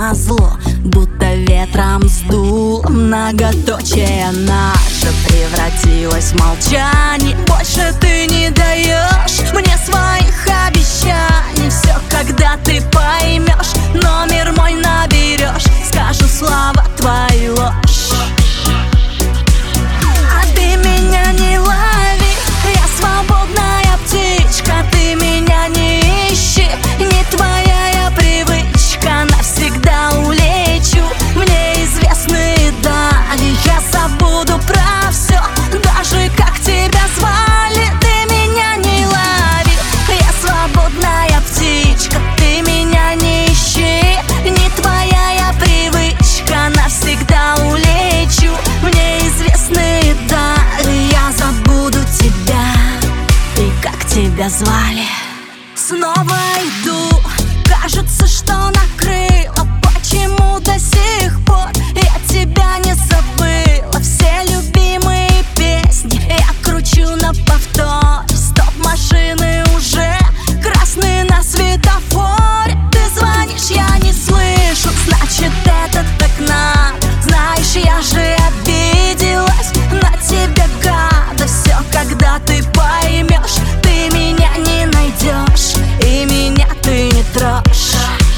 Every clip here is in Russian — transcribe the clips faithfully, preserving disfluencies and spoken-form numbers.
назло, будто ветром сдул. Многоточие наше превратилось в молчание. Больше ты не даешь мне своих обещаний. Все, когда ты поймешь, номер мой наберешь, скажу слова твои ложь. А ты меня не лови, я свободная птичка. Ты меня не ищи, не твоя я привычка. Навсегда улечу, мне известны дали. Я забуду про все, даже как тебя звали. Ты меня не лови, я свободная птичка. Ты меня не ищи, не твоя я привычка. Навсегда улечу, мне известны дали. Я забуду тебя и как тебя звали. Снова иду, кажется, что накрыло. Почему до сих пор я тебя не забыла? Все любимые песни я кручу на повторе. Стоп, машины уже красные на светофоре. Ты звонишь, я не слышу, значит это так надо. Знаешь, я же обиделась на тебя, гада. Все, когда ты поймешь, ты меня не найдешь, и меня ты не трожь.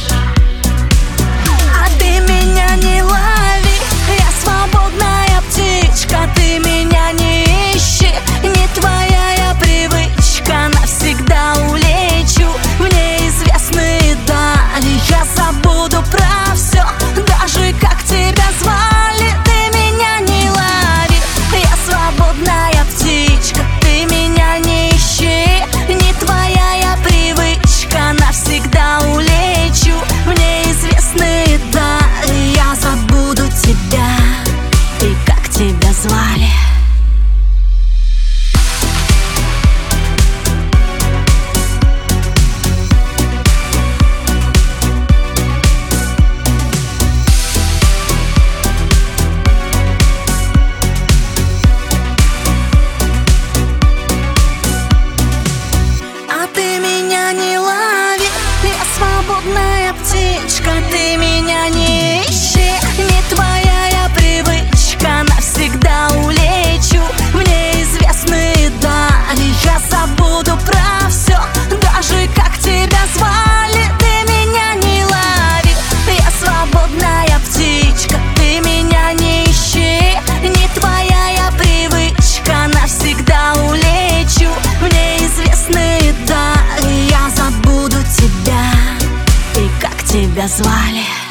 А ты меня не лови, я свободная птичка. Ты меня не ищи, не твоя я привычка. Навсегда улечу, мне известны дали. Я забуду про все, даже как тебя звали. Ты меня не лови, я свободная птичка. Ты меня не ищи, не твоя я привычка. Навсегда улечу, мне известны дали. Я забуду тебя и как тебя звали. А ты меня не лови, я свободная птичка. Ты меня не ищи, не твоя я привычка. Навсегда улечу, мне известны дали. Я забуду про все, даже как тебя звали. Ты меня не лови, я свободная птичка. Ты меня не ищи, не твоя я привычка. Навсегда улечу, мне известны дали. Я забуду тебя и как тебя звали.